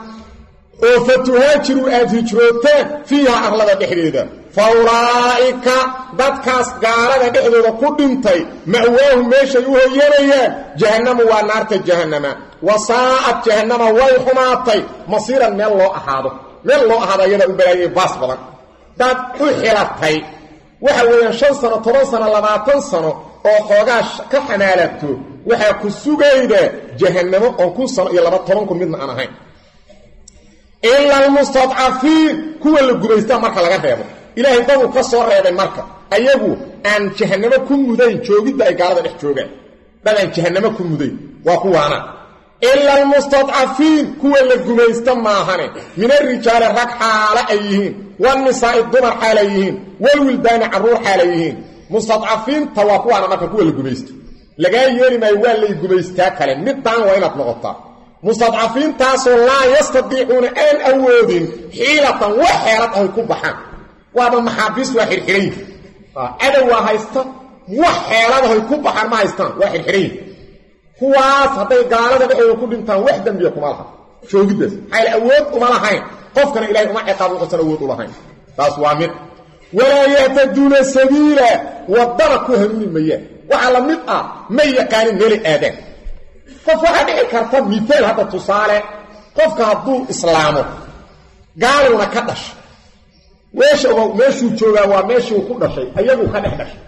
وفتهاجروا أدهجروتين فيها أغلب بحريدة فأولئك dadkaas gaalada dhexdooda ku dhintay ma'waahum meesha u hoyanayaan jahannam waa naarta jahannama wasaa'at jahannama way xumaatay masiiran meel loo ahaado ayada u balaayay baas badan dad u xilatay waxa weeyaan 5 sano 10 sano 20 sano oo xoogaa ka xanaalato waxa ku sugayda jahannamo oo ku sano iyo 12 midna aan ahayn illa almustad'afin kuwa la gubaysta marka laga reebo ilaahay dad ka soo reebay marka ayagu aan jahannamo ku mudayn joogida ay gaalada dhex joogaan dadaan jahannamo ku mudayn waa kuwaana illa almustad'afin kuwa la gubaysta maahane min ar-rijal rag xaala ayhiin wan nisaa dumar xaala ayhiin wal wildan arruur xaala ayhiin mustad'afin tawaquana marka kuwa la gubaysta laga yeeri may waa la gubaysta kale midaan waa inaad noqotaa mustad'afin taasoo la yastadiicuna an awoodin hiilatan wa xeelad ay ku baxaan waaba maxaabiis waa xirxiray adow haysta wax xeeladaha ay ku baxaan ma haystaan waa xirxiray kuwaas haday gaalada dhexdooda ku dhintaan wax dambiya kuma laha joogidaas ay awood uma lahayn qofkana ilaahay uma ciqaabo qofkana awood u lahayn taas waa mid wala yahtaduna sabila wadana ku hanuunimaya waxa la mid ah ma yaqaan meel aadan qof waxa dhici karta midaal hada tusaale qofka hadduu islaamo gaaluna ka dhashay meeshuu joogaa waa meeshuu ku dhashay ayagu ka dhex dhashay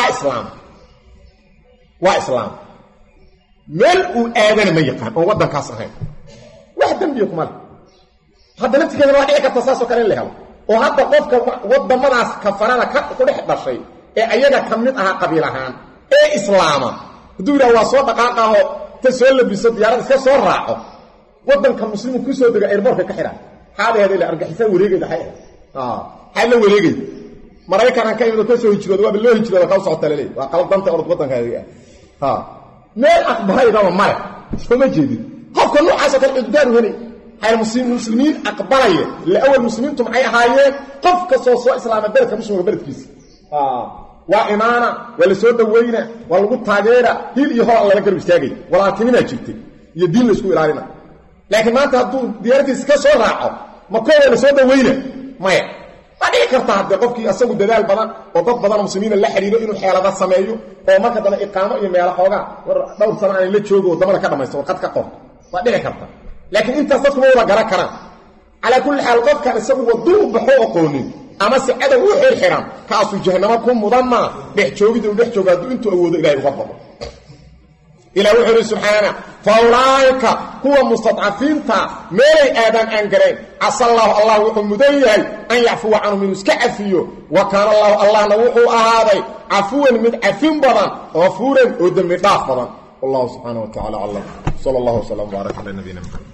waa islaam meel uu aadana ma yaqaan oo waddankaas ahayn wax dambiya kuma leh hadda naftigeeda waa dhici karta saasoo kale in la helo oo hadda qofka waddamadaas kafarada ku dhex dhashay ee ayaga ka mid ahaa qabiil ahaan ee islaama hadduu yidhaha waa soo dhaqaaqaho ta soo labiso diyaarad iska soo raaco waddanka muslimu ku soo dega airboortka ka xidhan xaadeeda ila argaxisan wareegayda xay حلا وليغي maraykan ka imid ka soo hijroodo waa loo hijroodo ka soo talay waa qalad danta orod wadankaaga meel aqbalayda mare soo jeedin qofka noocaas ka ciddaar wani hay muslimiin aqbalaya la awal muslimiintu maxay ahaayeen qof ka soo islaama dalka muslimka baladkiisa waa imaana wala soo dhaweyna waa lagu taageera hil iyo hor alla garab istaagay walaatinina jirtay iyo diin la isku ilaalina laakiin maanta hadduu diyaaradiisa ka soo raaco ma koo la soo dhaweyna maya badii karta hadda qofkii asagu dadaal badan oo dad badan muslimiin la xiriiro inuu xeelada sameeyo oo marka dana iqaamo iyo meel xooga dhowr sano aan la joogo wadamada ka dhamaysto waqad ka qor badii karta laakiin inta dadku wada garan karaan ala kulli hal qofka asagu waduu baxo aqoonin ama si adag u xirxiran kaasu jahannama ku mudanna dhex joogida intuu awoodo ilaahay uga baqo إلى وحده سبحانه فأولئك هو مستضعفين ميلي آدم أنقرين عسى الله وحو مديه أن يعفو عنهم من يسكعفيه وكان الله نوحو أهاضي عفوا من عفين بضان غفورا ودم ضاف بضان والله سبحانه وتعالى علم صلى الله وسلم وبارك على نبينا محمد